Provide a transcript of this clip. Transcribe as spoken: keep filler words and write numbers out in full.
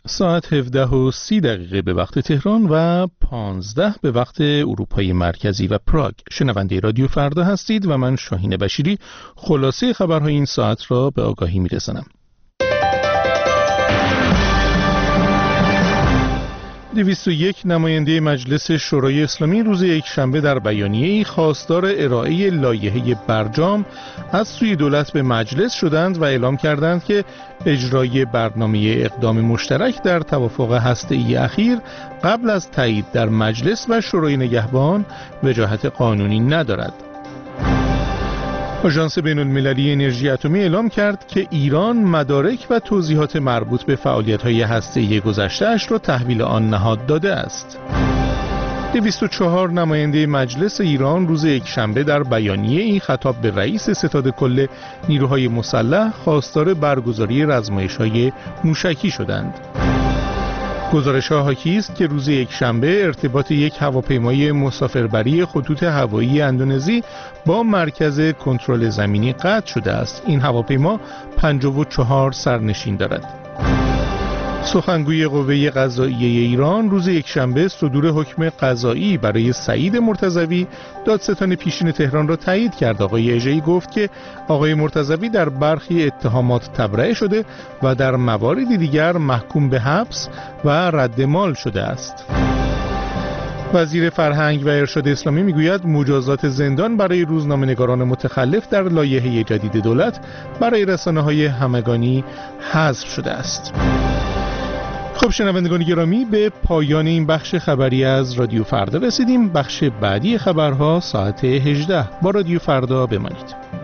ساعت هفده و سی دقیقه به وقت تهران و پانزده به وقت اروپای مرکزی و پراگ. شنونده رادیو فردا هستید و من شاهین بشیری خلاصه خبرهای این ساعت را به آگاهی میرسانم. دویست و یک نماینده مجلس شورای اسلامی روز یکشنبه در بیانیه‌ای خواستار ارائه لایحه برجام از سوی دولت به مجلس شدند و اعلام کردند که اجرای برنامه اقدام مشترک در توافق هسته‌ای اخیر قبل از تایید در مجلس و شورای نگهبان وجاهت قانونی ندارد. آژانس بین‌المللی انرژی اتمی اعلام کرد که ایران مدارک و توضیحات مربوط به فعالیت‌های هسته‌ای گذشته‌اش را تحویل آن نهاد داده است. دویست و چهار نماینده مجلس ایران روز یکشنبه در بیانیه‌ای خطاب به رئیس ستاد کل نیروهای مسلح خواستار برگزاری رزمایش‌های موشکی شدند. گزارش‌ها حاکی است که روز یکشنبه ارتباط یک هواپیمای مسافربری خطوط هوایی اندونزی با مرکز کنترل زمینی قطع شده است. این هواپیما پنجاه و چهار سرنشین دارد. سخنگوی قوه قضاییه ایران روز یکشنبه صدور حکم قضایی برای سعید مرتضوی دادستان پیشین تهران را تایید کرد. آقای اژه‌ای گفت که آقای مرتضوی در برخی اتهامات تبرئه شده و در مواردی دیگر محکوم به حبس و رد مال شده است. وزیر فرهنگ و ارشاد اسلامی میگوید مجازات زندان برای روزنامه‌نگاران متخلف در لایحه جدید دولت برای رسانه‌های همگانی حذف شده است. خب شنوندگان گرامی، به پایان این بخش خبری از رادیو فردا رسیدیم. بخش بعدی خبرها ساعت هجده. با رادیو فردا بمانید.